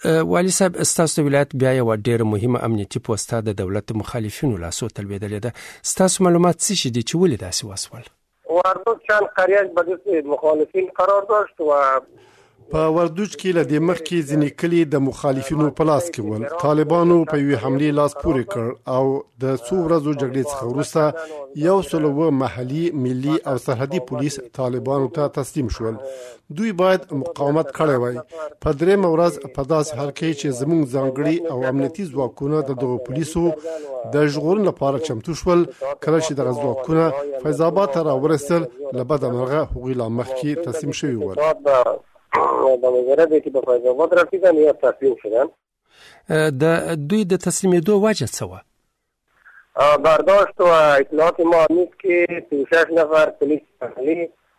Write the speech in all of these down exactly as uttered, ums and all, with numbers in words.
والي صاحب ستاسو د ولایت بیا یو ډېره مهمه امنیتي پوسټه د دولت مخالفینو لاسو تلویدلې ده. ستاسو معلومات څه شي دي چې ولې داسې وسول؟ وردوج چند قریه به مخالفین قرار داشت و په وردوج کې له دې مخکې ځینې کلي د مخالفینو په لاس کې ول. طالبانو په یوې حملې لاس پورې کړ او د څو ورځو جګړې څخه وروسته یو سل اووه محلي ملي او سرحدي پولیس طالبانو ته تسلیم شول. دوی باید مقاومت کړی وای. په درېیمه ورځ په داسې حال کې چې زموږ ځانګړي او امنیتي ځواکونه د دغو پولیسو د ژغورنې لپاره چمتو شول. کله چې دغه ځواکونه فیض آباد ته راورسېدل له بده مرغه هغوی لا مخکې تسلیم شوي ول. د مجرد کې په فیض آباد رسیدن یا تسلیم شدن. د دوی د تسلیمېدو وجه څه وه؟ برداشت و اطلاعات ما نیست که سی و شش نفر پلیس محلی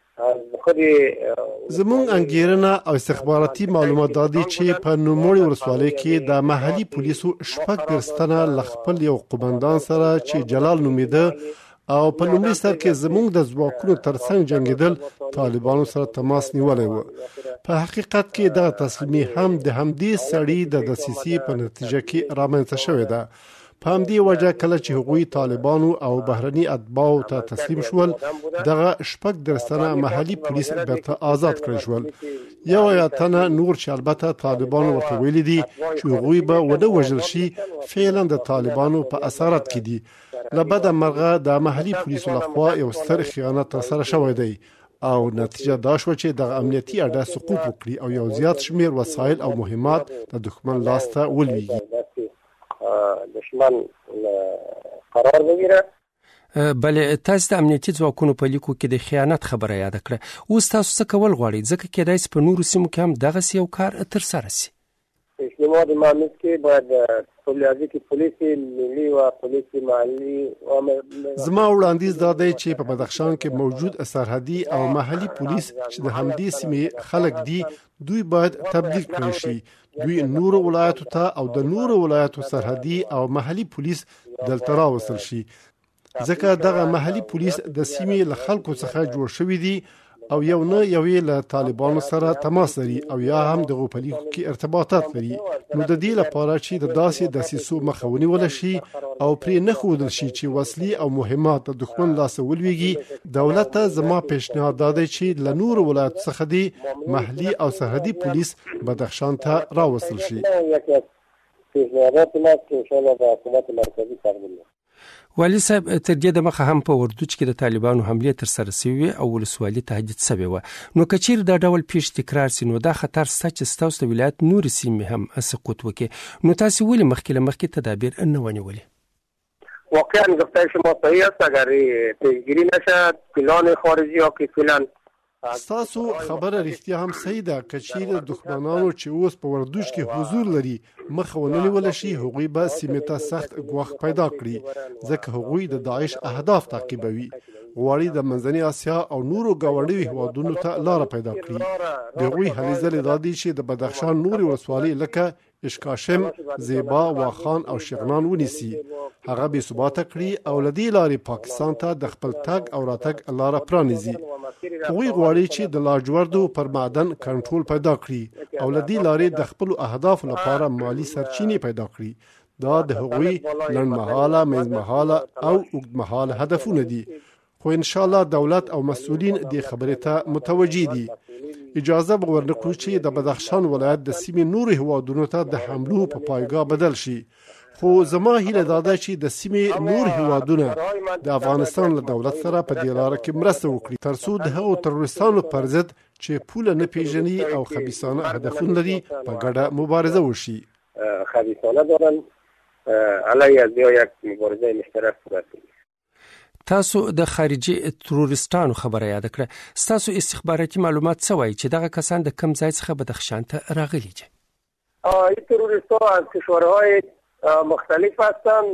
زمونږ انګیرنه او استخباراتي معلومات دا دي چې په نوموړې ولسوالۍ کې د محلي پولیسو شپږ دېرش تنه له خپل یو قومندان سره چې جلال نومېده او په لومړي سر کې زمونږ د ځواکونو ترڅنګ جنګېدل طالبانو سره تماس نیولی و. په حقیقت کې دغه تسلیمي هم د همدې سړي د دسیسې په نتیجه کې رامنځته شوې ده. په همدې وجه کله چې هغوی طالبانو او بهرني اتباعو ته تسلیم شول دغه شپږ دېرش تنه محلي پولیس بیرته آزاد کړل شول. یو یا تنه نور چې البته طالبانو ورته ویلي دي چې هغوی به ونه وژل شي فعلا د طالبانو په اسارت کې دي. له بده مرغه د محلي پولیسو لخوا یو ستر خیانت ترسره شوی دی او نتیجه دا شوه چې دغه امنیتي اډه سقوط وکړي او یو زیات شمیر وسایل او مهمات د دښمن لاس ته ولویږي. دشمن قرار بگیره. بله تاسو د امنیتي ځواکونو په لیکو کې د خیانت خبره یاد کړه. اوس تاسو څه کول غواړئ ځکه کېدای شي په نورو سیمو کې هم دغسې یو کار ترسره شي؟ پیشنهاد ما نیست که باید پلیسی که پلیس ملی و پلیس محلی زما وړاندیز دا دی چې په بدخشان کې موجود سرحدي او محلي پولیس چې د همدې سیمې خلک دي دوی باید تبدیل کړي شي. دوی نورو ولایتو ته او د نورو ولایتو سرحدي او محلي پولیس دلته راوستل شي ځکه دغه محلي پولیس د سیمې له خلکو څخه جوړ شوي دي او یو نه یوې له طالبانو سره تماس لري او یا هم دغو په لیکو کې ارتباطات لري. نو د دې لپاره چې د داسې دسیسو مخه ونیوله شي او پرې نه ښودل شي چې وسلې او مهمات د دښمن لاسه ولویږي دولت ته زما پیشنهاد دا دی چې له نورو ولایتو څخه دې محلي او سرحدي پولیس بدخشان ته راوستل شي. والي صاحب تر دې دمخه هم په وردوج کې د طالبانو حملې ترسره شوې او ولسوالي تهدید شوې وه. نو که چیرې دا ډول پیښې تکرار شي نو دا خطر شته چې ستاسو د ولایت نورې سیمې هم سقوط وکړي. نو تاسې ولې مخکې له مخکې تدابیر نه ونیولې؟ واقعا گفته شما صحیح است اگر پیشگیری نشد پلان خارجی ها که فعلا ستاسو خبره رښتیا هم صحیح ده. که چیرې دښمنانو چې اوس په وردوج کې حضور لري مخه ونه نیوله شي هغوی به سیمې ته سخت ګواښ پیدا کړي ځکه هغوی د داعش اهداف تعقیبوي. غواړي د منځنۍ اسیا او نورو ګاونډیو هیوادونو ته لاره پیدا کړي. د هغوی هلې ځلې دا دي چې د بدخشان نورې ولسوالۍ لکه اشکاشم، زیبا، واخان او شغنان ونیسي. هغه بې ثباته کړي او له دې لارې پاکستان ته د خپل تګ او راتګ لاره پرانیزي. هغوی غواړي چې د لاجوردو پر معدن کنټرول پیدا کړي او له دې لارې د خپلو اهدافو لپاره مالی سرچینې پیدا کړي. دا د هغوی لنډمهاله، منځمهاله او اوږدمهاله هدفونه دي. خو ان شاء الله دولت او مسؤلین دې خبرې ته متوجه دي. اجازه به ورنکړو چې د بدخشان ولایت د سیمې نورو هیوادونو ته د حملو په پایګاه بدل شي. خو زما هیله دا ده چې د سیمې نور هیوادونه د افغانستان له دولت سره په دې لاره کې مرسته وکړي تر څو د هغو تروریستانو پر ضد چې پوله نه پیژني او خبیثانه هدفونه لري په ګډه مبارزه وشي. خبیثانه دارن علیه از یک مبارزه مشترک صورت بگیره. تاسو د خارجي تروریستانو خبره یاد کړه. تاسو استخباراتي معلومات څه وایي چې دغه کسان د کم ځای څخه بدخشان ته راغلي دي؟ این تروریستان از کشورهای مختلف هستند.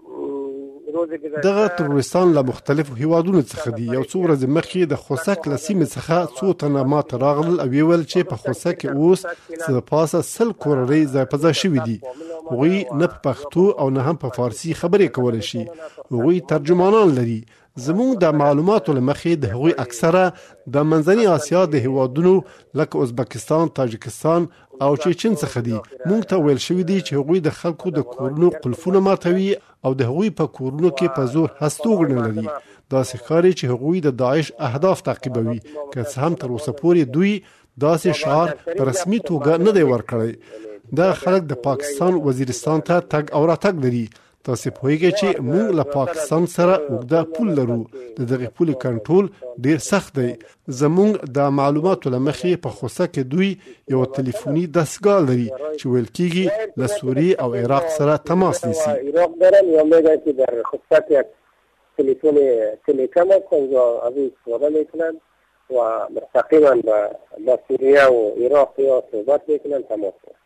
دغه تروریستان له مختلفو هیوادونو څخه دي. یو څو ورځې مخکې د خوسک له سیمې څخه څو تنه ماته راغلل او ویل چې په خوسک کې اوس څه د پاسه سل کورنۍ ځای په ځای شوي دي. هغوی نه په پښتو او نه هم په فارسي خبرې کولی شي. هغوی ترجمانان لري. زموږ د معلوماتو له مخې د هغوی اکثره د منځنۍ اسیا د هیوادونو لکه ازبکستان، تاجکستان او چچن څخه دي. مونږ ته ویل شوی دی چې هغوی د خلکو د کورونو قلفونه ماتوي او د هغوی په کورونو کې په زور هستوګنه لري. داسې ښکاري چې هغوی د داعش اهداف تعقیبوي، که څه هم تر اوسه پورې دوی داسې شعار په رسمي توګه نه دی ورکړی. دا خلک د پاکستان وزیرستان ته تګ او راتګ لري. تاسو پوهیږئ چې موږ له پاکستان سره اوږده پول لرو. د دغه پولې کنټرول ډیر سخت دی. زموږ د معلوماتو له مخې په خوسه کې دوی یو تلیفوني دستګاه لري چې ویل کېږي له سوریې او عراق سره تماس نیسي. عراق دارن یا میگن که در خصوص یک تلفن تلکم کنجا از این استفاده میکنن و مستقیما با سوریه و عراق یا صحبت میکنن تماس.